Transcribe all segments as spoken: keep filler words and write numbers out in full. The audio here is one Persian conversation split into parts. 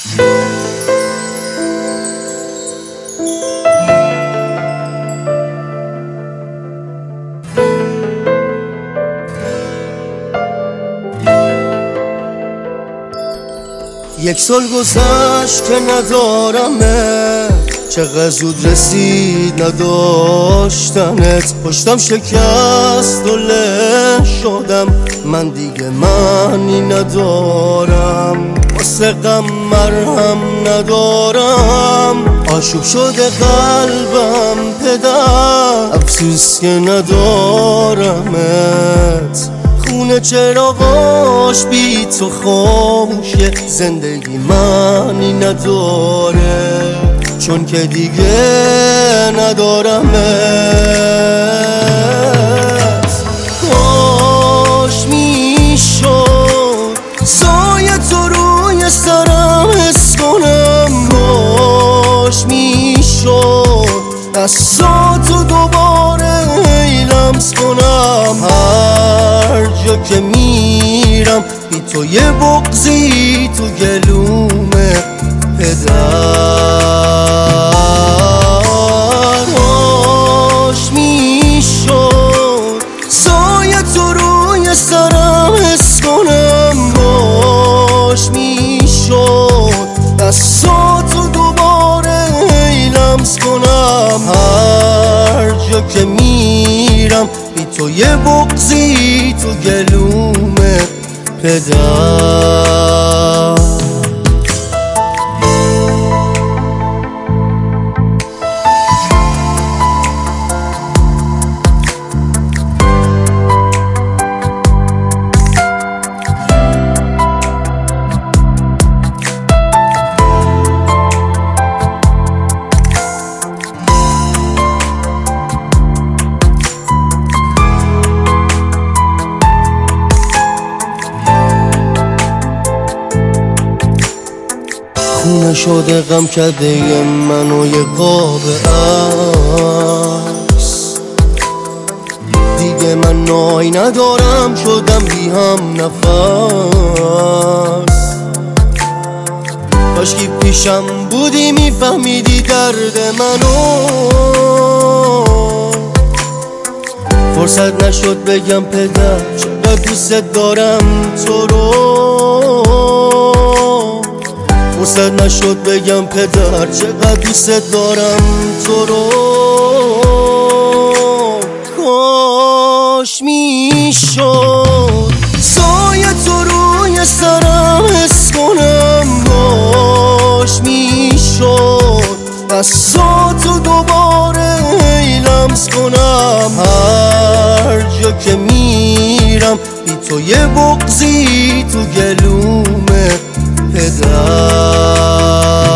یک سال گذشت که ندارمه، چقدر زود رسید نداشتنت. پشتم شکست و له شدم، من دیگه معنی ندارم. واسه غم مرهم ندارم، آشوب شده قلبم پدر، افسوس که ندارمت. خونه چراغاش بی تو خاموشه، زندگی معنی نداره، چون که دیگه ندارمت. کاش میشد سایه تو روی سرم حس کنم، کاش میشد دستاتو دوباره لمس کنم. هر جا که میرم بی تو یه بغضی تو گلومه پدر. کاش میشد سایه تو روی سرم حس کنم، کاش میشد دستاتو دوباره لمس کنم. هر جا که میرم بی تو یه بغضی تو گلومه پدر. خونه شده غم کرده منو یه قاب عکس، دیگه من نای ندارم، شدم بی هم نفس. کاشکی پیشم بودی میفهمیدی درد منو، فرصت نشد بگم پدر چقدر دوست دارم تو رو. فرصت نشد بگم پدر چقدر دوست دارم تو رو. کاش میشد سایه تو روی سرم حس کنم، کاش میشد دستاتو دوباره لمس کنم. هر جا که میرم بی تو یه بغضی تو گلومه پدر.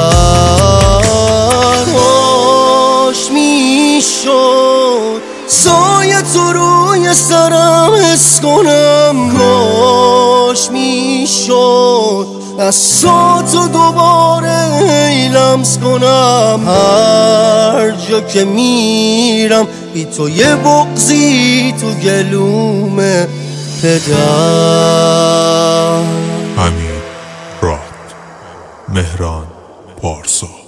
کاش میشد سایه تو روی سرم حس کنم، کاش میشد دستاتو دوباره لمس کنم. هر جا که میرم بی تو یه بغضی تو گلومه پدر. امیر راد، مهران پارسا.